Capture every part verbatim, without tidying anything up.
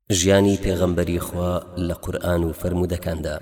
ژیانی پێغەمبەری خوا لە قورئان و فەرموودەکاندا.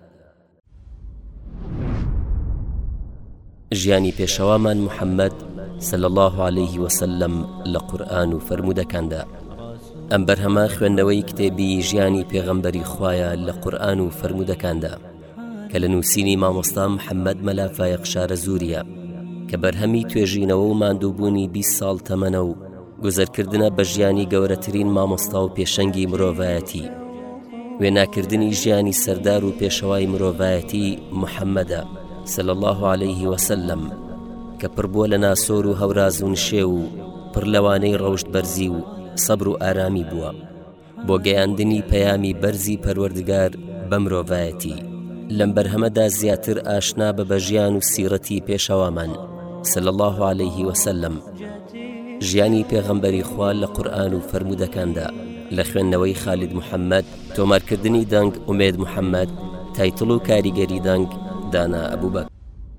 ژیانی پێشەوامان محەممەد صلی الله عليه وسلم لە قورئان و فەرموودەکاندا. ئەم بەرهەمە خوێندنەوەی کتێبی ژیانی پێغەمبەری خوایە لە قورئان و فەرموودەکاندا کە لە نووسینی مامۆستا محەممەد مەلا فایق شارەزووریە کە بەرهەمی توێژینەوە و ماندووبوونی بیست ساڵ تەمەنە و گوزەرکردنە بە ژیانی گەورەترین مامۆستا و پێشەنگی مرۆڤایەتی، وێناکردنی ژیانی سەردار و پێشەوای مرۆڤایەتی محەممەدە صلی الله عليه وسلم کە پڕبووە لە ناسۆر و هەوراز و نشێ و پڕ لەوانەی ڕەوشت بەرزی و سەبر و ئارامی بووە بۆ گەیاندنی پەیامی بەرزی پەروەردگار بە مرۆڤایەتی. لەم بەرهەمەدا زیاتر ئاشنا بە بەژیان و سیرەتی پێشەوامان صلی الله عليه وسلم، ژیانی پێغەمبەری خوا لە قورئان و فەرموودەکاندا لە خوێندنەوەی خالید محەممەد، تۆمارکردنی دەنگ ئومێد محەممەد، تایتڵ و کاریگەری دەنگ دانا ئەبوبەکر.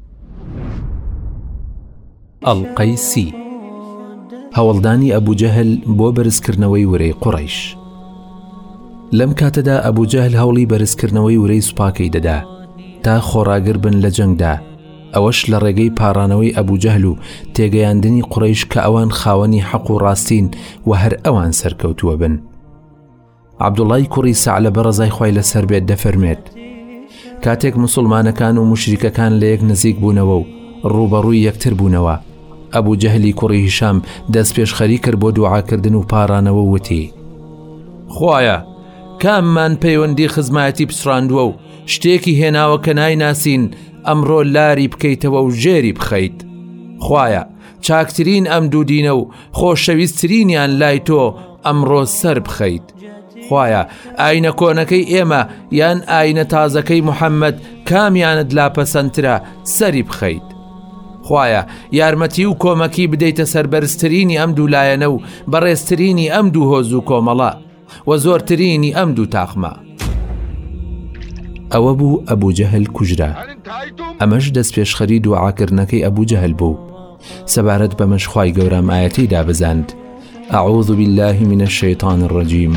ئەڵقەی سی هەوڵدانی ئەبوجەهل بۆ بەرزکردنەوەی ورەی قوڕەیش. لەم کاتەدا ئەبوجەهل هەوڵی بەرزکردنەوەی ورەی سوپاکەی دەدا تا خۆڕاگر بن لە جەنگدا، ئەوەش لە ڕێگەی پارانەوەی ئەبوجەهل و تێگەیاندنی قوڕەیش کە ئەوان خاوەنی حەق و ڕاستین و هەر ئەوان سەرکەوتووە بن. عەبدوڵای کوڕی سەعلەبە ڕەزای خوای لەسەر بێت دەفەرمێت کاتێک موسڵمانەکان و موشریکەکان لە یەک نزیک بوونەوە و ڕوبەڕووی یەکتر بوونەوە، ئەبوجەهلی کوڕی هیشام دەست پێشخەری کرد بۆ دوعاکردن و پارانەوە وتی: خوایە کاممان پەیوەندی خزمایەتی پسڕاندووە و شتێکی هێناوە کە نایناسین ئەمڕۆ لاری بکەیتەوە و ژێری بخەیت. خوایە چاکترین ئەم دوو دینە و خۆشەویستترینیان لای تۆ ئەمڕۆ سەر بخەیت. خوایە ئاینە کۆنەکەی ئێمە یان ئاینە تازەکەی محەممەد کامیانت لاپەسەندترە سەری بخەیت. خوایە یارمەتی و کۆمەکی بدەیتە سەربەرزترینی ئەم دوو لایەنە و بەڕێزترینی ئەم دوو هۆز و کۆمەڵە و زۆرترینی ئەم دوو تاقمە. ئەوە بوو ئەبوجەهل کوژرا. ئەمەش دەست پێشخەری دوعاکردنەکەی ئەبوجەهل بوو. سەبارەت بەمەش خوای گەورەم ئاەتی دابزاند: أعوذ بالله من الشيطان الرجيم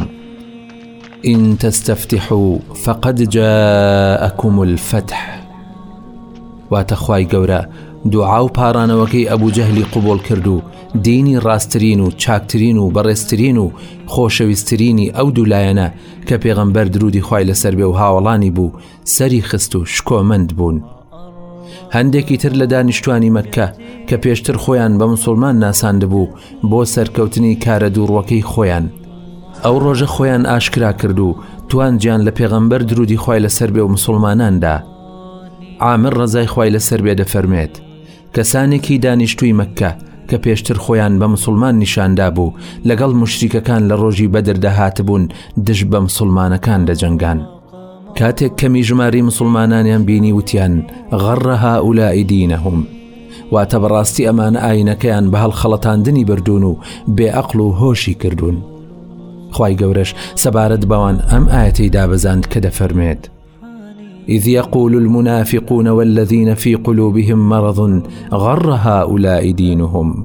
إن تستفتحوا فقد جاءكم الفتح. واتە خوای گەورە دوعا و پارانەوەکەی ئەبوجەهلی قبول کرد و دینی ڕاستترین و چاکترین و بەڕێزترین و خۆشەویستترینی ئەو دوو لایەنە کە پێغەمبەر درودی خوای لەسەر بێ و هاوڵانی بوو سەری خست و شکۆمەند بوون. هەندێکی تر لە دانیشتوانی مەککە کە پێشتر خۆیان بە موسڵمان ناساندبوو بۆ سەرکەوتنی کارە دووڕوەکەی خۆیان، ئەو ڕۆژە خۆیان ئاشکرا کرد و توانجیان لە پێغەمبەر درودی خوای لەسەر بێ و مسڵماناندا. عامر ڕەزای خوای لەسەر بێ دەفەرمێت کەسانێکی دانیشتووی مەککە کە پێشتر خۆیان بە مسڵمان نیشاندا بوو لەگەڵ موشریکەکان لە ڕۆژی بەدر دەهاتبوون دژ بە مسڵمانەکان دەجەنگان. کاتێک کەمی ژماری مسڵمانانیان بینی وتیان غەڕە هاولائی دینەهم، واتە بەڕاستی ئەمانە ئاینەکەیان بە هەڵخەڵەتاندنی بردوون و بێعەقڵ و هۆشی کردوون. خوای گەورەش سەبارەت بەوان ئەم ئاەتەی دابەزاند کە دەفەرمێت: إذ يقول المنافقون والذين في قلوبهم مرض غر هؤلاء دينهم.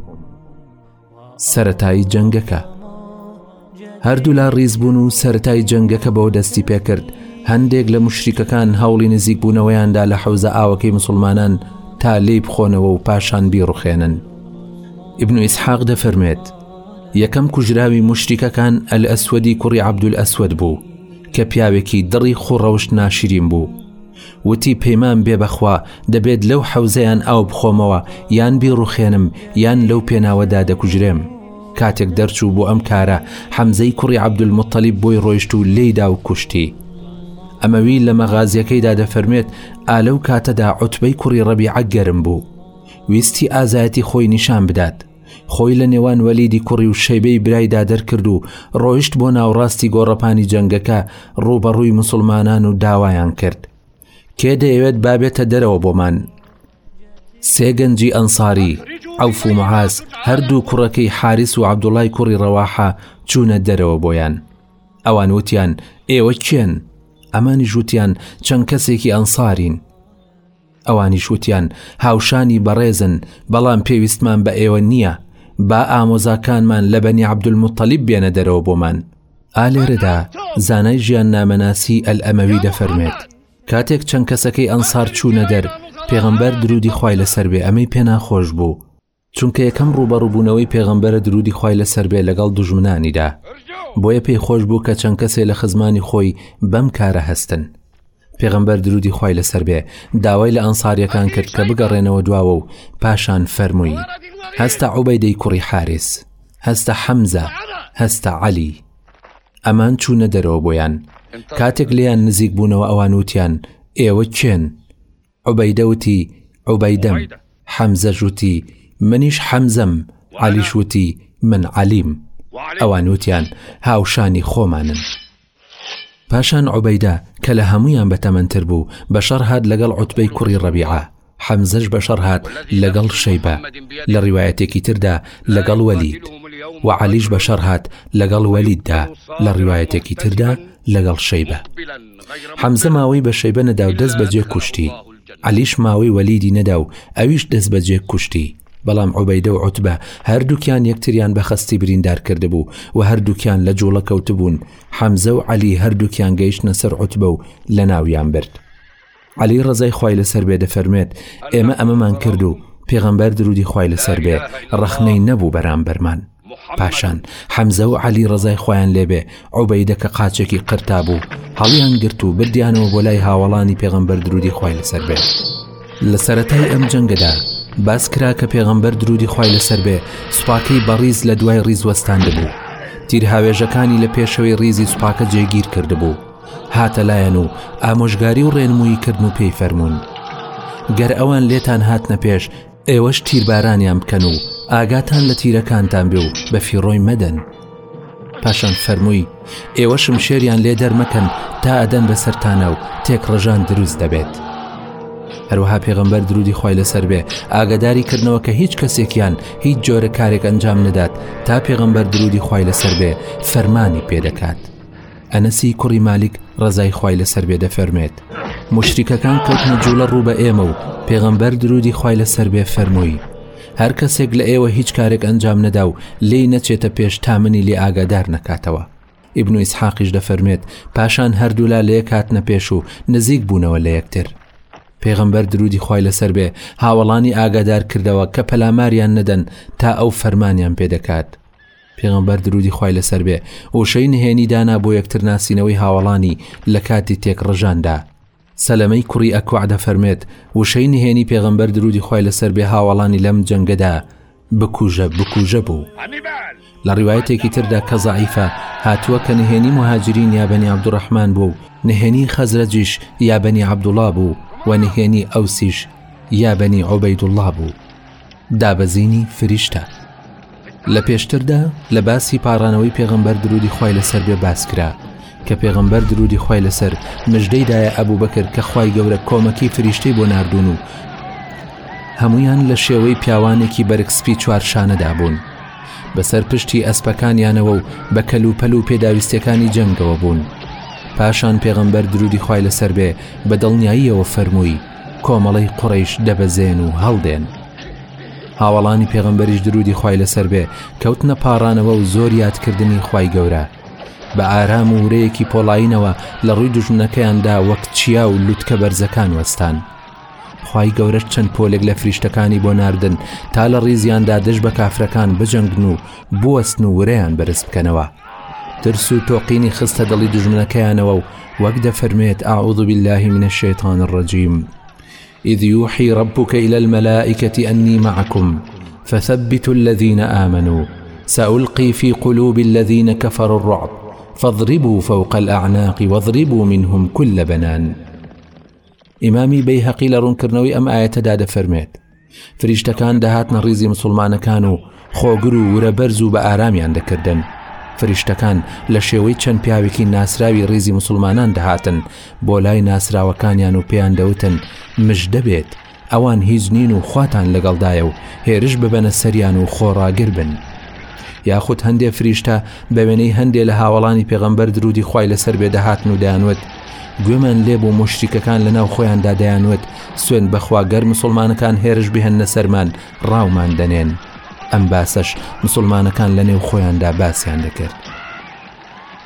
سەرەتای جەنگەکە هەردوو لا ڕیزبوون و سەرەتای جەنگەکە بەوە دەستی پێکرد هەندێک لە مشریکەکان هەوڵی نزیک بوونەوەیاندا لە حەوزە ئاوەکەی مسڵمانان تا لێی بخۆنەوە و پاشان بیڕوخێنن. ئیبن ئیسحاق دەفەرمێت یەکەم کوژراوی مشریکەکان ئەلئەسوەدی کوڕی عەبدولئەسوەد بوو کە پیاوێکی دڕی خوڕەوشت ناشرین بوو. وتی پەیمان بێ بەخوا دەبێت لەو حەوزەیان ئاو بخۆمەوە یان بیڕوخێنم یان لەو پێناوەدا دەکوژرێم. کاتێک دەرچوو بۆ ئەم کارە حەمزەی کوڕی عەبدولموتەلیب بۆی ڕۆیشت و لێیدا و کوشتی. ئەمەوی لە مەغازیەکەیدا دەفەرمێت ئالەو کاتەدا عوتبەی کوڕی ڕەبیعە گەرم بوو، ویستی ئازایەتی خۆی نیشان بدات. خۆی لە نێوان وەلیدی کوڕی و شەیبەی برایدا دەرکرد و ڕۆیشت بۆ ناوڕاستی گۆڕەپانی جەنگەکە ڕوبەڕووی مسڵمانان و داوایان کرد: کێ دەیەوێت بابێتە دەرەوە بۆمان؟ سێ گەنجی ئەنساری عەوف و معاز هەردوو کوڕەکەی حارس و عەبدوڵای کوڕی ڕەواحە چوونە دەرەوە بۆیان. ئەوان وتیان ئێوە کێن؟ ئەمانی ژوتیان چەند کەسێکی ئەنسارین. ئەوانی شوتیان هاوشانی بەڕێزن بەڵام پێویستمان بە ئێوە نییە، با ئامۆزاکانمان لە بەنی عەبدولموتەلیب بێنە دەرەوە بۆمان. ئالێرەدا زانای ژیان نامەناسی ئەلئەمەوی دەفەرمێت کاتێک چەند کەسەکەی ئەنسار چوونە دەر پێغەمبەر درودی خوای لەسەر بێ ئەمەی پێ ناخۆش بوو چونکە یەکەم ڕوبەڕووبوونەوەی پێغەمبەرە درودی خوای لەسەر بێ لەگەڵ دوژمنانیدا بۆیە پێی خۆش بوو کە چەند کەسێ لە خزمانی خۆی بەم کارە هەستن. پێغەمبەر درودی خوای لەسەر بێ داوای لە ئەنساریەکان کرد کە بگەڕێنەوە دواوە و پاشان فەرمووی هەستە عوبەیدەی کوڕی حارس، هەستە حەمزە، هەستە عەلی. ئەمان چوونە دەرەوە بۆیان. کاتێک لێیان نزیک بوونەوە ئەوان وتیان ئێوە کێن؟ عوبەیدە وتی عوبەیدەم، حەمزە وتی منیش حەمزەم، عەلیش وتی من عەلیم. ئەوان وتیان هاوشانی خۆمانن. پاشان عوبەیدە کە لە هەمویان بەتەمەنتر بوو بەشەڕ هات لەگەڵ عوتبەی کوڕی ڕەبیعە، حەمزەش بەشەڕ هات لەگەڵ شەیبە، لە ڕیوایەتێکی تردا لەگەڵ وەلید، و عەلیش بەشەڕ هات لەگەڵ وەلیددا، لە ڕیوایەتێکی تردا لەگەڵ شەیبە. حەمزە ماوەی بە شەیبە نەدا و دەست بەجێ کوشتی، عەلیش ماوەی وەلیدی نەدا و ئەویش دەست بەجێ کوشتی. بەڵام عوبەیدە و عوتبە هەردووکیان یەکتریان بە خەستی بریندار کرده بوو و هەردووکیان لە جوڵە کەوتبوون. حەمزە و عەلی هەردووکیان گەیشتنە سەر عوتبە و لە ناویان برد. عەلی ڕەزای خوای لەسەر بێ دەفەرمێت ئێمە ئەمەمان کرد و پێغەمبەر درودی خوای لەسەر بێ ڕەخنەی نەبوو بەرامبەرمان. پاشان حەمزە و عەلی ڕەزای خۆیان لێبێ عوبەیدە کە قاچێکی قرتا بوو هەڵیان گرت و بردیانەوە بۆ لای هاوڵانی پێغەمبەر درودی خوای لەسەر بێ. لە سەرەتای ئەم جەنگەدا باس کرا کە پێغەمبەر درودی خوای لەسەر بێ سوپاکەی بەڕیز لە دوای ڕیز وەستاند بوو. تیر هاوێژەکانی لە پێشەوەی ڕیزی سوپاکە جێگیر کرده بوو. هاتە لایەن و ئامۆژگاری و ڕێنمووی کردن و پێی فەرموون گەر ئەوان لێتان هاتنە پێش ئێوەش تیربارانیان بکەن و ئاگاتان لە تیرەکانتان بێ و بە فیڕۆی مەدەن. پاشان فەرمووی ئێوەشم شێریان لێ دەرمەکەن تا ئەدەن بەسەرتانە و تێک ڕەژان دروست دەبێت. هەروەها پێغەمبەر درودی خوای لەسەر بێ ئاگاداری کردنەوە کە هیچ کەسێکیان هیچ جۆرە کارێک ئەنجام نەدات تا پێغەمبەر درودی خوای لەسەر بێ فەرمانی پێدەکات. ئەنەسی کوڕی مالیک ڕەزای خوای لەسەر بێ دەفەرمێت موشریکەکان کەوتنە جوڵە ڕوو بە ئێمە و پێغەمبەر درودی خوای لەسەر بێ فەرمووی هەر کەسێک لە ئێوە هیچ کارێک ئەنجام نەدا و لێی نەچێتە پێش تا منی لێ ئاگادار نەکاتەوە. ئیبن ئیسحاقیش دەفەرمێت پاشان هەردوولا لە یەک هاتنە پێش و نزیک بوونەوە لە یەکتر. پێغەمبەر درودی خوای لەسەر بێ هاوڵانی ئاگادار کردەوە کە پەلاماریان نەدەن تا ئەو فەرمانیان پێدەکات. پێغەمبەر درودی خوای لەسەر بێ وشەی نهێنی دانا بۆ یەکتر ناسینەوەی هاوڵانی لە کاتی تێک ڕژاندا. سەلەمەی کوڕی ئەکوع دەفەرمێت وشەی نهێنی پێغەمبەر درودی خوای لەسەر بێ هاوڵانی لەم جەنگەدا بکوژە بکوژە بوو. لە ڕیوایەتێکی تردا کە زەعیفە هاتووە کە نهێنی مهاجرین یا بەنی عەبدوڕەحمان بوو، نهێنی خەزرەجیش یا بەنی عەبدوڵڵا بوو و نهێنی ئەوسیش یا بەنی عوبەیدوڵڵا بوو. دابەزینی فریشتە. لە پێشتردا لە باسی پاڕانەوەی پێغەمبەر درودی خوای لەسەر بێ باس کرا کە پێغەمبەر درودی خوای لەسەر مژدەیدایە ئەبوبەکر کە خوای گەورە کۆمەکی فریشتەی بۆ ناردوون و هەمویان لە شێوەی پیاوانێکی بەرگسپی چوارشانەدا بوون. بەسەر پشتی ئەسپەکانیانەوە و بە کەلوپەل و پێداویستەکانی جەنگەوە بوون. پاشان پێغەمبەر درودی خوای لەسەر بێ بە دڵنیاییەوە فەرمووی کۆمەڵەی قوڕەیش دەبەزێن و هەڵدێن. هاوڵانی پێغەمبەریش درودی خوای لەسەر بێ کەوتنە پاڕانەوە و زۆر یادکردنی خوای گەورە. بە ئارام و ورەیەکی پۆڵاینەوە لە ڕووی دوژمنەکەیاندا وەک چیا و لوتکە بەرزەکان وەستان. خوای گەورە چەند پۆلێک لە فریشتەکانی بۆ ناردن تا لە ڕیزیاندا دژ بە کافرەکان بجەنگن و بوەستن و ورەیان بەرز بکەنەوە. ترس و تۆقینی خستە دڵی دوژمنەکەیانەوە و وەک دەفەرمێت ئەعوذ بالله من الشیطان الرجیم إذ يوحي ربك إلى الملائكة أني معكم فثبتوا الذين آمنوا سألقي في قلوب الذين كفروا الرعب فاضربوا فوق الأعناق واضربوا منهم كل بنان. ئیمامی بەیهەقی لە ڕوونکردنەوەی ئەم ئاەتەدا دەفەرمێت فریشتەکان دەهاتنە ڕیزی مسلمانەکان و خۆگر و ورە بەرز و بە ئارامیان دەکردن. فریشتەکان لە شێوەی چەند پیاوێکی ناسراوی ڕیزی مسلمانان دەهاتن بۆ لای ناسراوەکانیان و پێیان دەوتن مژدە بێت ئەوان هیچ نین و خواتان لەگەڵدایە و هێرش ببەنە سەریان و خۆڕاگر بن. یاخود هەندێک فریشتە بە وێنەی هەندێک لە هاوڵانی پێغەمبەر درودی خوای لەسەر بێ دەهاتن و دەیانوت گوێمان لێ بۆ مشریکەکان لەناو خۆیاندا دەیانوت سوێن بەخوا گەر مسلمانەکان هێرش بهێننە سەرمان ڕاومان دەنێن. ئەم باسەش مسلمانەکان لە نێو خۆیاندا باسییان دەکرد.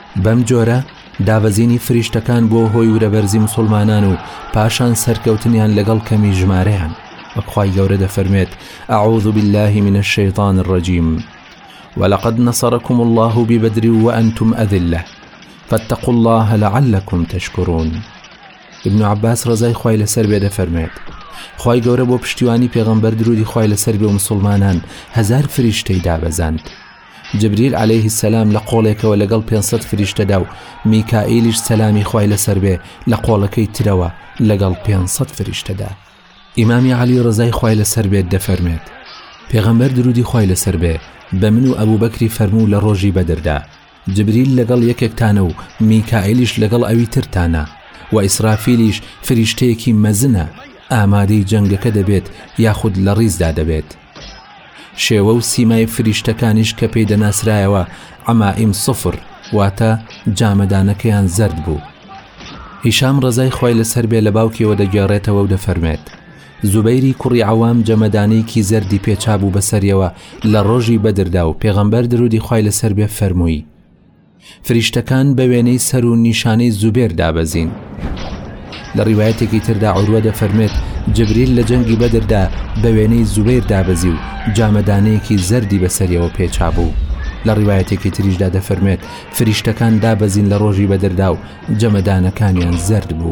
بەم جۆرە دابەزینی فریشتەکان بۆ هۆی ورەبەرزی مسلمانان و پاشان سەرکەوتنیان لەگەڵ کەمی ژمارەیان وەخوای گەورە دەفەرمێت أعوذ بالله من الشيطان الرجيم ولقد نصركم الله ببدر وأنتم أذلة فاتقوا الله لعلكم تشكرون. ابن عباس ڕزای خوای لەسەر بێ دەفەرمێت خوای گەورە بۆ پشتیوانی پێغەمبەر درودی خوای لەسەر بێ و مسلمانان هەزار فریشتەی دابەزاند. جبریل عليه السلام لە قۆڵێکەوە لەگەڵ پێنسەد فریشتەدا و میکائیلیش سەلامی خوای لەسەر بێ لە قۆڵەکەی ترەوە لەگەڵ پێنسەد فریشتەدا. ئیمامی عەلی ڕزای خوای لەسەر بێت دەفەرمێت پێغەمبەر درودی خوای لەسەر بێ بە من و ئەبوو بەکری فەرموو لە ڕۆژی بەدردا جبریل لەگەڵ یەکێکتانە و میکائیلیش لەگەڵ ئەوی ترتانە و ئیسرافیلیش فریشتەیەکی مەزنە ئامادەی جەنگەکە دەبێت یاخود لە ڕیزدا دەبێت. شێوە و سیمای فریشتەکانیش کە پێی دەناسرایەوە عەمائیم سفر واتە جامەدانەکەیان زەرد بوو. هیشام ڕزای خوای لەسەر بێ لە باوکیەوە دەگێڕێتەوە و دەفەرمێت زوبەیری کوڕی عەوام جەمەدانەیەکی زەردی پێچابوو بەسەریەوە لە ڕۆژی بەدردا و پێغەمبەر درودی خوای لەسەر بێ فەرمووی فریشتەکان بە وێنەی سەر و نیشانەی زوبێر دابەزین. لە ڕیوایەتێکی تردا عوروە دەفەرمێت جبریل لە جەنگی بەدردا بە وێنەی زوبێر دابەزی و جامەدانەیەکی زەردی بەسەریەوە پێچابوو. لە ڕیوایەتێکی تریشدا دەفەرمێت فریشتەکان دابەزین لە ڕۆژی بەدردا و جەمەدانەکانیان زەرد بوو.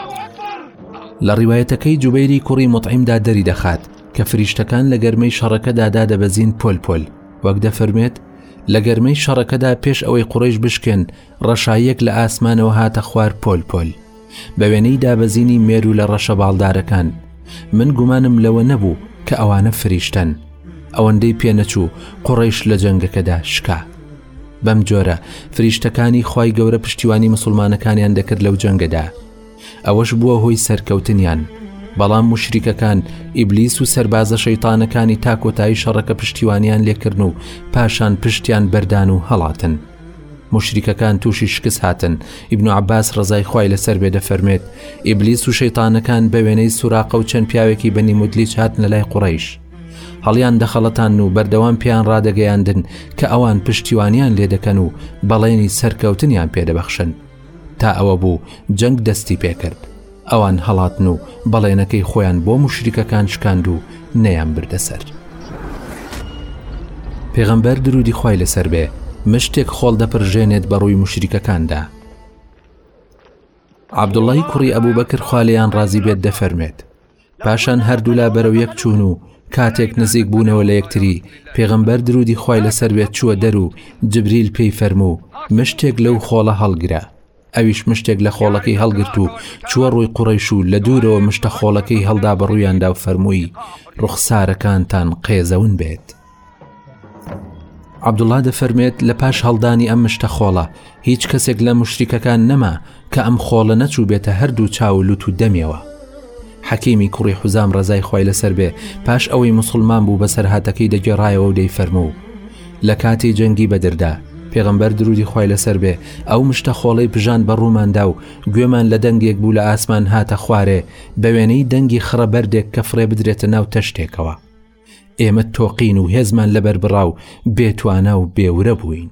لە ڕیوایەتەکەی جوبەیری کوڕی مطعیمدا دەری دەخات کە فریشتەکان لە گەرمەی شەڕەکەدا دادەبەزین پۆل پۆل وەک دەفەرمێت لە گەرمەی شەڕەکەدا پێش ئەوەی قوڕیش بشکێن ڕەشایەک لە ئاسمانەوە هاتە خوار پۆل پۆل بە وێنەی دابەزینی مێر و لە ڕەشە باڵدارەکان. من گومانم لەوە نەبوو کە ئەوانە فریشتەن ئەوەندەی پێنەچوو قوڕیش لە جەنگەکەدا شکا. بەم جۆرە فریشتەکانی خوای گەورە پشتیوانی مسلمانەکانیان دەکرد لەو جەنگەدا. ئەوەش بووە هۆی سەرکەوتنیان. بەڵام مشریکەکان ئیبلیس و سەربازە شەیتانەکانی تا کۆتایی شەڕەکە پشتیوانیان لێکردن و پاشان پشتیان بەردان و هەڵاتن. مشریکەکان تووشی شکست هاتن. ئیبن عەباس ڕزای خوای لەسەر بێ دەفەرمێت ئیبلیس و شەیتانەکان بە وێنەی سوراقە و چەند پیاوێکی بەنی مودلیج هاتنە لای قوڕەیش هەڵیان دەخەڵەتان و بەردەوام پێیان ڕادەگەیاندن کە ئەوان پشتیوانیان لێ دەکەن و بەڵێنی سەرکەوتنیان پێدەبەخشن تا ئەوە بوو جەنگ دەستی پێکرد. ئەوان هەڵاتن و بەڵێنەکەی خۆیان بۆ مشریکەکان شکاند و نەیان بردەسەر. پێغەمبەر درودی خوای لەسەر بێ مشتێک خۆڵ دەپڕژێنێت بە ڕووی مشریکەکاندا. عەبدوڵڵای کوڕی ئەبوو بەکر خوا لێیان ڕازی بێت دەفەرمێت پاشان هەردوو لا بەرەو یەک چوون و کاتێک نزیک بوونەوە لە یەکتری پێغەمبەر درودی خوای لەسەر بێت چووە دەر و جبریل پێی فەرموو مشتێک لەو خۆڵە هەڵگرە. ئەویش مشتێک لە خۆڵەکەی هەڵگرت و چووە ڕووی قوڕەیش و لە دوورەوە مشتە خۆڵەکەی هەڵدا بە ڕوویاندا و فەرمووی ڕوخسارەکانتان قێزەون بێت. عەبدوڵڵا دەفەرمێت لە پاش هەڵدانی ئەم مشتە خۆڵە هیچ کەسێک لە مشریکەکان نەما کە ئەم خۆڵە نەچوو بێتە هەردوو چاو لوت و دەمیەوە. حەکیمی کوڕی حوزام ڕزای خوای لەسەر بێ پاش ئەوەی موسڵمان بوو بەسەر هاتەکەی دەگێڕایەوە و دەی فەرموو لە کاتی جەنگی بەدردا پێغەمبەر درودی خوای لەسەر بێ ئەو مشتە خۆڵەی پژان بە ڕووماندا و گوێمان لە دەنگێک بوو لە ئاسمان هاتە خوارێ بە وێنەی دەنگی خڕە بەردێک کە فڕێ بدرێتە ناو تەشتێکەوە. ئێمە تۆقین و هێزمان لەبەر بڕاو بێتوانە و بێورە بووین.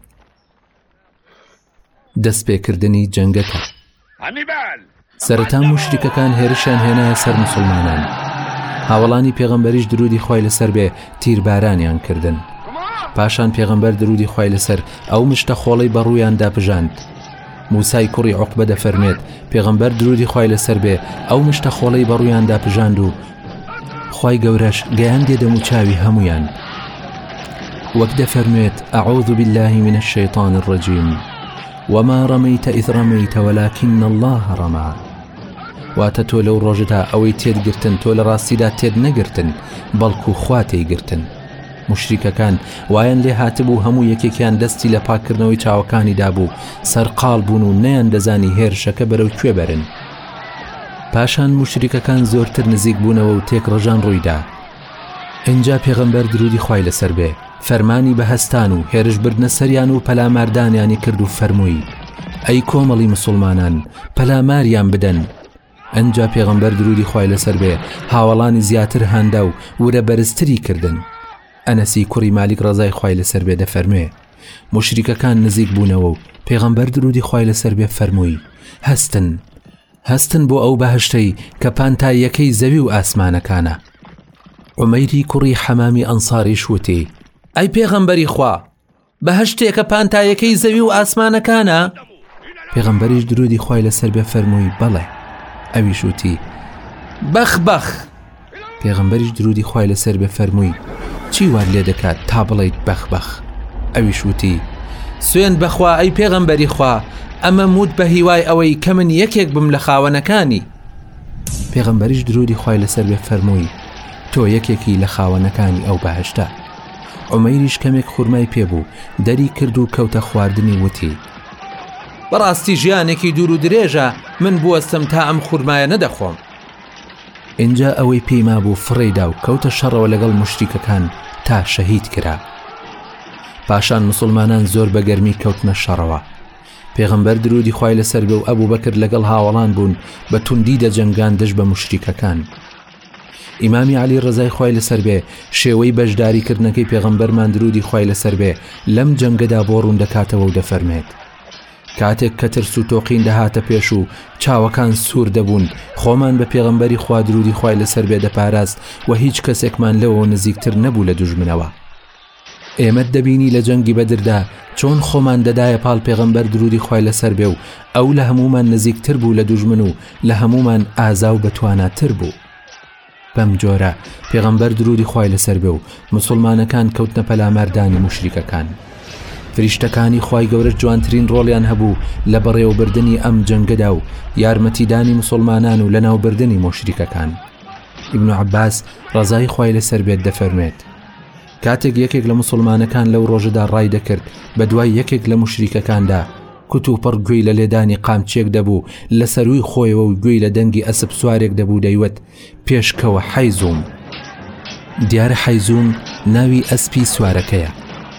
دەستپێکردنی جەنگەکە سەرەتا مشریکەکان هێرشیان هێنایە سەر موسڵمانان. هاوڵانی پێغەمبەریش درودی خوای لەسەر بێ تیربارانیان کردن. پاشان پێغەمبەر درودی خوای لەسەر ئەو مشتە خۆڵەی بە ڕوویان داپژاند. موسای کوڕی عوقبە دەفەرمێت پێغەمبەر درودی خوای لەسەر بێ ئەو مشتە خۆڵەی بە ڕوویان داپژاند و خوای گەورەش گەیاندێ دەم و چاوی هەمویان. وەک دەفەرمێت ئەعوذ بالله من الشيطان الرجيم وما رميت إذ رميت ولكن الله رمى. واتە تۆ لەو ڕۆژدا ئەوەی تێدگرتن تۆ لە ڕاستیدا تێد نەگرتن بەڵکو خوا تێیگرتن. مشریکەکان وایان لێ هاتبوو هەموو یەکێکیان دەستی لە پاکردنەوەی چاوەکانی دابوو سەرقاڵ بوون و نەیان دەزانی هێرشەکە بەرەو کوێ بەرن. پاشان مشریکەکان زۆرتر نزیک بوونەوە و تێک ڕەژان ڕوویدا. ئینجا پێغەمبەر درودی خوای لەسەر بێ فەرمانی بە هەستان و هێرش بردنە سەریان و پەلاماردانیانی کرد و فەرمووی ئەی کۆمەڵی مسلمانان پەلاماریان بدەن. ئەنجا پێغەمبەر درودی خوای لەسەر بێ هاوڵانی زیاتر هەندا و ورە بەرزتری کردن. ئەنەسی کوڕی مالیک ڕەزای خوای لەسەر بێ دەفەرمێ مشریکەکان نزیک بوونەوە و پێغەمبەر درودی خوای لەسەر بێ فەرمووی هەستن هەستن بۆ ئەو بەهشتەی کە پانتاییەکەی زەوی و ئاسمانەکانە. عومەیری کوڕی حەمامی ئەنساریش وتی ئەی پێغەمبەری خوا بەهشتێکە پانتاییەکەی زەوی و ئاسمانەکانە؟ پێغەمبەریش درودی خوای لەسەر بێ فەرمووی بەڵێ. ئەویش وتی بەخ بەخ. پێغەمبەریش درودی خوای لەسەر بێ فەرمووی چی وار لێ دەکات تا بڵێیت بەخ بەخ؟ ئەویش وتی سوێن بەخوا ئەی پێغەمبەری خوا ئەمە موت بە هیوای ئەوەی کە من یەکێک بم لە خاوەنەکانی. پێغەمبەریش درودی خوای لەسەر بێ فەرمووی تۆ یەکێکی لە خاوەنەکانی ئەو بەهشتە. عومەیریش کەمێک خوورمای پێبوو دەری کرد و کەوتە خواردنی وتی بەڕاستی ژیانێکی دوور و درێژە من بوەستم تا ئەم خوورمایە نەدەخۆم. اینجا ئەوەی پێیما بوو فڕێدا و کەوتە شەڕەوە لەگەڵ مشریکەکان تا شەهید کرا. پاشان مسلمانان زۆر بە گەرمی کەوتنە شەڕەوە. پێغەمبەر درودی خوای لەسەر بێ و ئەبوو بەکر لەگەڵ هاوڵان بوون بە توندی دەجەنگان دەش بە مشریکەکان. ئیمامی عەلی ڕەزای خوای لەسەر بێ شێوەی بەشداریکردنەکەی پێغەمبەرمان درودی خوای لەسەر بێ لەم جەنگەدا بۆ ڕوون دەکاتەوە و دەفەرمێت کاتێک کە ترس و تۆقین دەهاتە پێش و چاوەکان سوور دەبوون خۆمان بە پێغەمبەری خوا درودی خوای لەسەر بێ دەپاراست و هیچ کەسێکمان لەوە نزیکتر نەبوو لە دوژمنەوە. ئێمەت دەبینی لە جەنگی بەدردا چۆن خۆمان دەدایە پاڵ پێغەمبەر درودی خوای لەسەر بێ و ئەو لە هەمومان نزیکتر بوو لە دوژمن و لە هەمومان ئازا و بەتواناتر بوو. بەم جۆرە پێغەمبەر درودی خوای لەسەر بێ و مسلمانەکان کەوتنە پەلاماردانی مشریکەکان. فریشتەکانی خوای گەورە جوانترین ڕۆڵیان هەبوو لە بەڕێوەبردنی ئەم جەنگەدا و یارمەتیدانی مسلمانان و لەناوبردنی مشریکەکان. ئیبن عەباس ڕەزای خوای لەسەر بێت دەفەرمێت کاتێک یەکێک لە مسلمانەکان لەو ڕۆژەدا ڕای دەکرد بە دوای یەکێک لە مشریکەکاندا کت و پڕ گوێی لە لێدانی قامچێک دەبوو لە سەروی خۆیەوە و گوێی لە دەنگی ئەسپ سوارێک دەبوو دەیوت پێشکەوە حەیزوم. دیارە حەیزوم ناوی ئەسپی سوارەکەیە.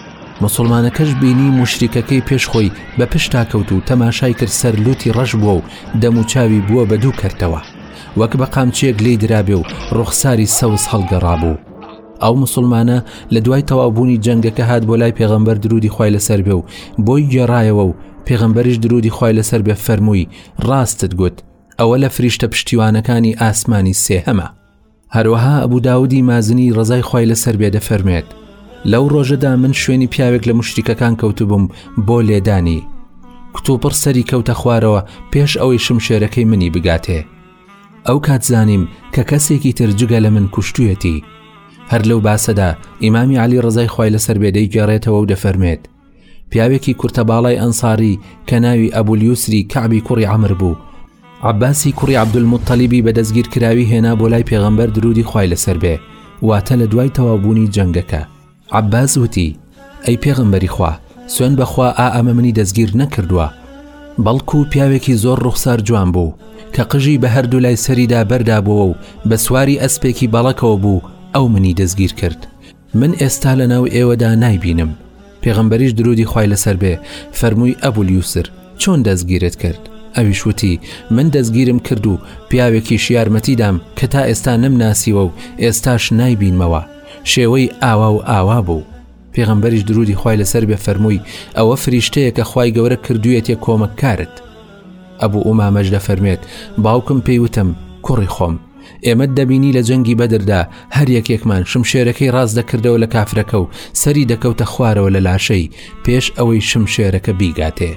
مسلمانەکەش بینی مشریکەکەی پێش خۆی بە پشتا کەوت و تەماشای کرد سەر لوتی ڕەش بووە و دەم و چاوی بووە بە دوو کەرتەوە وەک بە قامچێک لێی درابێ و ڕوخساری سەوز هەڵگەڕابوو. ئەو مسلمانە لە دوای تەواوبوونی جەنگەکە هات بۆ لای پێغەمبەر درودی خوای لەسەر بێ و بۆی گێڕایەوە و پێغەمبەریش درودی خوای لەسەر بێ فەرمووی ڕاستت گوت ئەوە لە فریشتە پشتیوانەکانی ئاسمانی سێهەمە. هەروەها ئەبوو داودی مازنی ڕەزای خوای لەسەر بێ دەفەرمێت لەو ڕۆژەدا من شوێنی پیاوێک لە مشریکەکان کەوتبووم بۆ لێدانی کتوپڕ سەری کەوتە خوارەوە پێش ئەوەی شمشێرەکەی منی بگاتێ. ئەو کات زانیم کە کەسێکی تر جگە لە من کوشتوویەتی. هەر لەو باسەدا ئیمامی عەلی ڕەزای خوای لەسەر بێ دەیگێڕێتەوە و دەفەرمێت پیاوێکی کورتەباڵای ئەنساری کە ناوی ئەبولیوسری کەعبی کوڕی عەمر بوو عەباسی کوڕی عەبدولموتەلیبی بە دەستگیرکراوی هێنا بۆ لای پێغەمبەر درودی خوای لەسەر بێ واتە لە دوای تەواوبوونی جەنگەکە. عەباس وتی ئەی پێغەمبەری خوا سوێن بەخوا ئا ئەمە منی دەستگیر نەکردووە بەڵکو پیاوێکی زۆر ڕوخسار جوان بوو کە قژی بە هەردوو لای سەریدا بەردا بووە و بە سواری ئەسپێکی بەڵەکەوە بوو ئەو منی دەستگیر کرد. من ئێستا لە ناو ئێوەدا نایبینم. پێغەمبەریش درودی خوای لەسەر بێ فەرمووی ئەبولیوسر چۆن دەستگیرت کرد؟ ئەویش وتی من دەستگیرم کرد و پیاوێکیش یارمەتیدام کە تا ئێستا نەمناسیوە و ئێستاش نایبینمەوە شێوەی ئاوا و ئاوا بوو. پێغەمبەریش درودی خوای لەسەر بێ فەرمووی ئەوە فریشتەیە کە خوای گەورە کردوویەتێ کۆمەککارت. ئەبوو ئومامەش دەفەرمێت باوکم پێیوتم کوڕی خۆم ئێمە دەبینی لە جەنگی بەدردا هەر یەکێکمان شمشێرەکەی ڕاست دەکردەوە لە کافرەکە و سەری دەکەوتە خوارەوە لە لاشەی پێش ئەوەی شمشێرەکە بیگاتێ.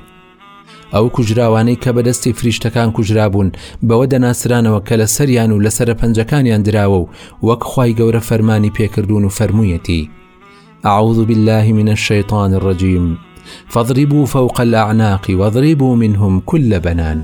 ئەو کوژراوانەی کە بەدەستی فریشتەکان کوژرابوون بەوە دەناسرانەوە کە لە سەریان و لەسرە پەنجەکانیان دراوە و وەک خوای گەورە فەرمانی پێکردوون و فەرموویەتی أعوذ بالله من الشيطان الرجيم فاضربوا فوق الأعناق واضربوا منهم كل بنان.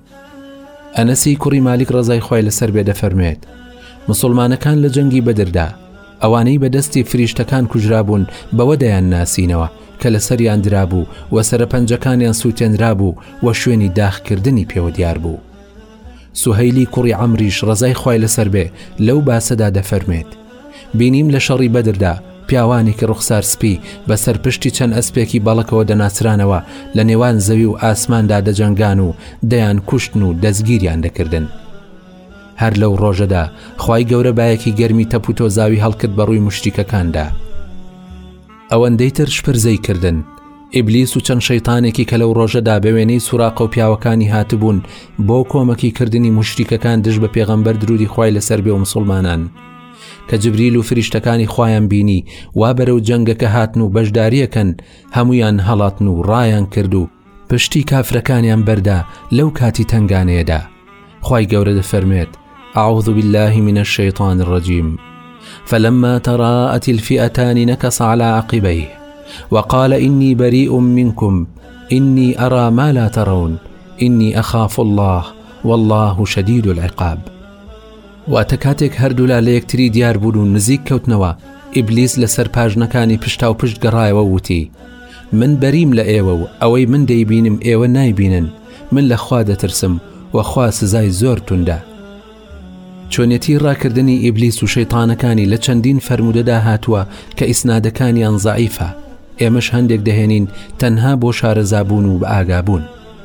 ئەنەسی کوڕی مالیک ڕەزای خوای لەسەر بێ دەفەرمێت مسلمانەکان لە جەنگی بەدردا ئەوانەی بەدەستی فریشتەکان کوژرابوون بەوە دەیان ناسینەوە کە لە سەریان درابوو و سەرە پەنجەکانیان سووتێنرابوو و شوێنی داخکردنی پێوە دیار بوو. سوهەیلی کوڕی عەمریش ڕەزای خوای لەسەر بێ لەو باسەدا دەفەرمێت بینیم لە شەڕی بەدردا پیاوانی کە ڕوخسار سپی بەسەر پشتی چەند ئەسپێکی بەڵەکەوە دەناسرانەوە لە نێوان زەوی و ئاسماندا دەجەنگان و دەیان کوشتن و دەستگیریان دەکردن. هەر لەو ڕۆژەدا خوای گەورە بایەکی گەرمی تەپ و تۆزاوی هەڵکرد بە ڕووی مشتیکەکاندا. ئەوەندەی تر شپرزەی کردن ئیبلیس و چەند شەیتانێکی کە لەو ڕۆژەدا بە وێنەی سوراقە و پیاوەکانی هاتبوون بۆ کۆمەکی کردنی موشریکەکان دژ بە پێغەمبەر درودی خوای لەسەر بێ و مسڵمانان کە جبریل و فریشتەکانی خوایان بینی وا بەرەو جەنگەکە هاتن و بەشداریەکەن هەمویان هەڵاتن و ڕایان کرد و پشتی کافرەکانیان بەردا لەو کاتی تەنگانەیەدا. خوای گەورە دەفەرمێت: أعوذ بالله من الشيطان الرجيم فلما تراءت الفئتان نكص على عقبيه وقال إني بريء منكم إني أرى ما لا ترون إني أخاف الله والله شديد العقاب. واتەکاتێک هەردوولا لە یەکتری دیار بوون و نزیک کەوتنەوە ئیبلیس لەسەر پاژنەکانی پشتا و پشت گەڕایەوە وتی: من بەریم لە ئێوە و ئەوەی من دەیبینم ئێوە نایبینن، من لە خوا دەترسم و خوا سزای زۆر توندە. چۆنیەتی ڕاکردنی ئیبلیس و شەیتانەکانی لە چەندین فەرمودەدا هاتووە کە ئیسنادەکانیان زەعیفە، ئێمەش هەندێک دەهێنین تەنها بۆ شارەزابوون و بە ئاگابوون.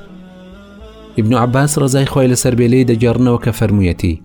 ئیبن عەباس ڕەزای خوای لەسەر بێ لێی دەگەڕنەوە کە فەرموویەتی: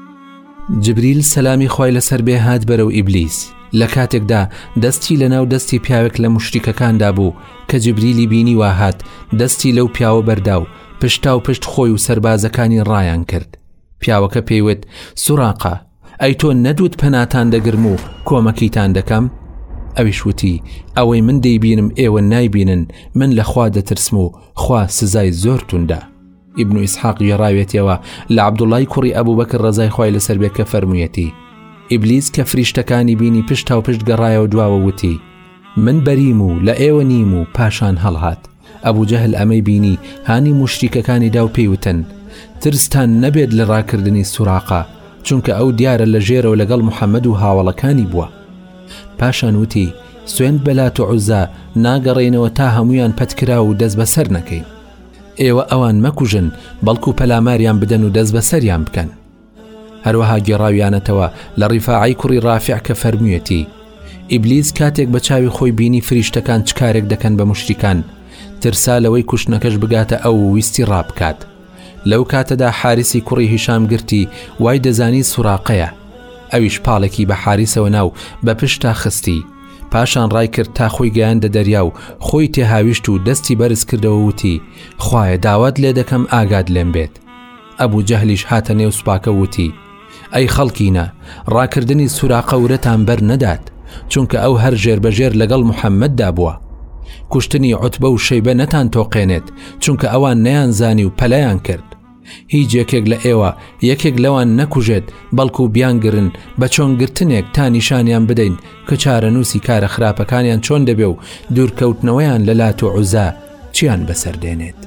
جبریل سەلامی خوای لەسەر بێ هات بەرەو ئیبلیس لە کاتێکدا دەستی لە ناو دەستی پیاوێک لە موشریکەکاندا بوو کە جبریلی بینی وا هات دەستی لەو پیاوە بەردا و پشتا و پشت خۆی و سەربازەکانی ڕایان کرد. پیاوەکە پێیوت: سوراقە، ئەی تۆ نەدوت پەناتان دەگرم و کۆمەکیتان دەکەم؟ ئەویش وتی: ئەوەی من دەیبینم ئێوە نایبینن، من لە خوا دەترسم و خوا سزای زۆر توندە. ئیبن ئیسحاق گێڕاوێتەوە لە عەبدوڵای کوڕی ئەبوو بەکر ڕەزای خوای لەسەر بێ کە فەرموویەتی: ئیبلیس کە فریشتەکانی بینی پشتا و پشت گەڕایەوە دواوە وتی: من بەریم و لە ئێوە نیم و پاشان هەڵهات. ئەبوو جەهل ئەمەی بینی هانی موشریکەکانی دا و پێیوتن: ترستان نەبێت لە ڕاکردنی سوراقە، چونکە ئەو دیارە لە ژێرەوە لەگەڵ محەممەد و هاوڵەکانی بووە. پاشان وتی: سوێند بە لات و عوزا ناگەڕێنەوە تا هەمویان پەتکرا و دەست بەسەر نەکەین. ئێوە ئەوان مەکوژن، بەڵکو پەلاماریان بدەن و دەست بەسەریان بکەن. هەروەها گێڕاویانەتەوە لە ڕیفاعی کوڕی ڕافع کە فەرموویەتی: ئیبلیس کاتێک بە چاوی خۆی بینی فریشتەکان چ کارێک دەکەن بە موشریکان، ترسا لەوەی کوشتنەکەش بگاتە ئەو ویستی ڕابکات. لەو کاتەدا حارسی کوڕی هیشام گرتی وای دەزانی سوراقەیە. ئەویش پاڵێکی بە حارسەوە ناو بە پشتا خستی، پاشان ڕای کرد تا خۆی گەیاندە دەریا و خۆی تێهاویشت و دەستی بەرز کردەوە وتی: خوایە داوات لێ دەکەم ئاگاد لێم بێت. ئەبوو جەهلیش هاتە نێو سوپاکە وتی: ئەی خەڵکینە، ڕاکردنی سوراقە ورەتان بەر نەدات، چونکە ئەو هەر ژێر بەژێر لەگەڵ محەممەددا بووە. کوشتنی عوتبە و شەیبە نەتان تۆقێنێت، چونکە ئەوان نەیانزانی و پەلەیان کرد. هیچ یەکێک لە ئێوە یەکێک لەوان نەکوژێت، بەڵکو بیانگرن بە چۆنگرتنێک تا نیشانیان بدەین کە چارەنووسی کارە خراپەکانیان چۆن دەبێ و دوورکەوتنەوەیان لە لات و عوزا چیان بەسەردێنێت.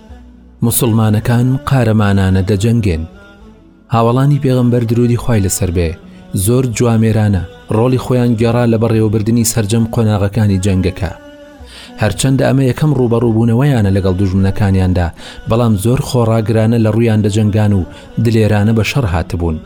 مسلمانەکان قارەمانانە دەجەنگێن. هاوڵانی پێغەمبەر درودی خوای لەسەر بێ زۆر جوامێرانە ڕۆڵی خۆیان گێڕا لە بەڕێوەبردننی سەرجەم قۆناغەکانی جەنگەکە. هەرچەندە ئەمە یەکەم ڕوبەڕووبوونەوەیانە لەگەڵ دوژمنەکانیاندا، بەڵام زۆر خۆڕاگرانە لە ڕوویان دەجەنگان و دلێرانە بە شەڕ هاتبوون.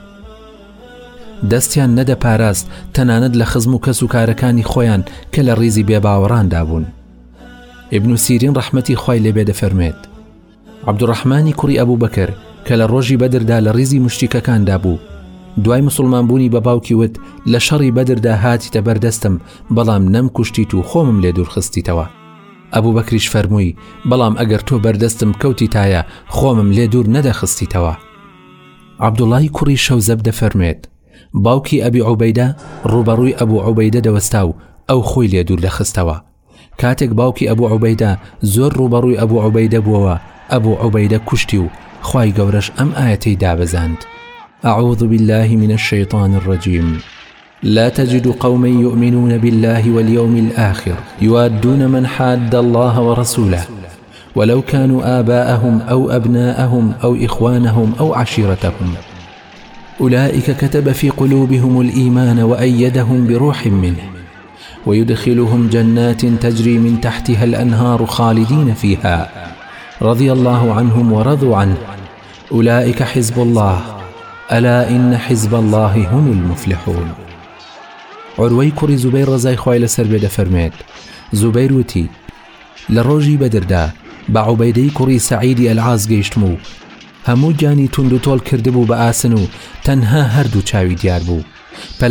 دەستیان نەدەپاراست تەنانەت لە خزم و کەس و کارەکانی خۆیان کە لە ڕیزی بێباوەڕاندا بوون. ئیبن سیرین ڕەحمەتی خوای لێبێ دەفەرمێت: عەبدوڕەحمانی کوڕی ئەبوو بەکر کە لە ڕۆژی بەدردا لە ڕیزی مشتیکەکاندا بوو، دوای مسلمان بوونی بە باوکی وت: لە شەڕی بەدردا هاتیتە بەردەستم، بەڵام نەم کوشتیت و خۆمم لێ دوور خستیتەوە. ئەبوو بەکریش فەرمووی: بەڵام ئەگەر تۆ بەردەستم کەوتی تایە خۆمم لێ دوور نەدەخستیتەوە. عەبدوڵای کوڕی شەوزەب دەفەرمێت: باوکی ئەبی عوبەیدە ڕوبەڕووی ئەبوو عوبەیدە دەوەستا و ئەو خۆی لێ دوور دەخستەوە. کاتێک باوکی ئەبوو عوبەیدە زۆر ڕوبەڕووی ئەبوو عوبەیدە بووەوە، ئەبوو عوبەیدە کوشتی و خوای گەورەش ئەم ئایەتەی دابەزاند: أعوذ بالله من الشيطان الرجيم لا تجد قوما يؤمنون بالله واليوم الآخر يوادون من حاد الله ورسوله ولو كانوا آباءهم أو أبناءهم أو إخوانهم أو عشيرتهم أولئك كتب في قلوبهم الإيمان وأيدهم بروح منه ويدخلهم جنات تجري من تحتها الأنهار خالدين فيها رضي الله عنهم ورضوا عنه أولئك حزب الله ألا إن حزب الله هم المفلحون. عروەی کوڕی زوبەیر ڕەزای خوای لەسەر بێ دەفەرمێت: زوبەیر وتی: لە ڕۆژی بەدردا بە عوبەیدەی کوڕی سەعیدی ئەلعاز گەیشتم و هەموو گیانی تونند و تۆڵ کردبوو بە ئاسن و تەنها هەردوو چاوی دیار بوو.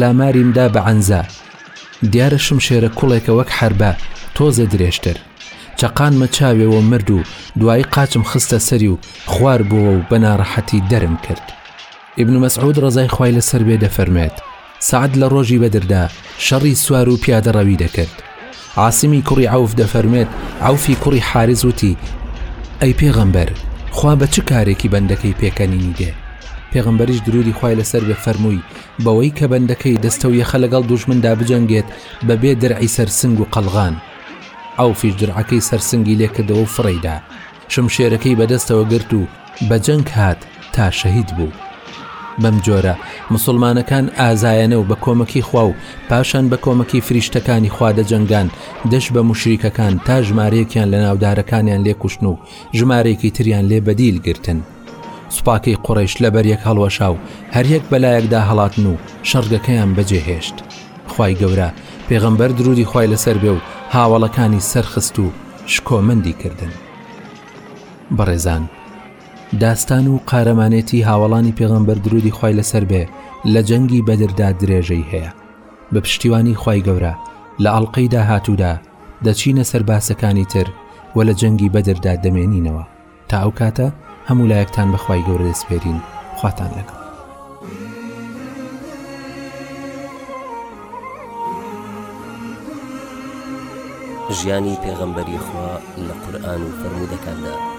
پەلاماریمدا بە عەنزە، دیارە شمشێرە کوڵێکە وەک حەربە تۆزە درێژتر. چەقانمە چاوێەوە مرد و دوایی قاچم خستە سەری و خوار بووە و بەناڕەحەتی دەرم کرد. ئیبن مەسعود ڕەزای خوای لەسەر بێ دەفەرمێت سەعەد لە ڕۆژی بەدردا شەڕی سوار و پیادەڕەوی دەکرد. عاسیمی کوڕی عەوف دەفەرمێت عەوفی کوڕی حارز وتی ئەی پێغەمبەر خوا بە چ کارێکی بەندەکەی پێکەنینی دێ؟ پێغەمبەریش درودی خوای لەسەر بێ فەرمووی بەوەی کە بەندەکەی دەستە و یەخە لەگەڵ دوژمندا بجەنگێت بەبێ دەرعی سەرسنگ و قەلغان. عەوفیش درعەکەی سەرسنگی لێکردەوە و فڕیدا، شمشێرەکەی بەدەستەوە گرت و بە جەنگ هات تا شەهید بوو. بەم جۆرە مسلمانەکان ئازایەنە و بە کۆمەکی خوا و پاشان بە کۆمەکی فریشتەکانی خوا دەجەنگان دەست بە مشریکەکان تا ژمارەیەکیان لە ناودارەکانیان لێ کوشتن و ژمارەیەکی تریان لێ بەدیل گرتن. سوپاکەی قوڕیش لەبەر یەک هەڵوەشا و هەریەک بەلایەکدا هەڵاتن و شەڕگەکەیان بەجێهێشت. خوای گەورە پێغەمبەر درودی خوای لەسەر بێ و هاوڵەکانی سەرخست و شکۆمەندی کردن. بەڕێزان، داستان و قارەمانێتی هاوڵانی پێغەمبەر درودی خوای لەسەر بێ لە جەنگی بەدردا درێژەی هەیە. بە پشتیوانی خوای گەورە لە ئەڵقەی داهاتوودا دەچینە سەر باسەکانی تر و لە جەنگی بەدردا دەمێنینەوە. تا ئەو کاتە هەموو لایەکتان بە خوای گەورە دەسپێرین. خواتان لەگەڵ. ژیانی پێغەمبەری خوا لە قورئان و فەرموودەکاندا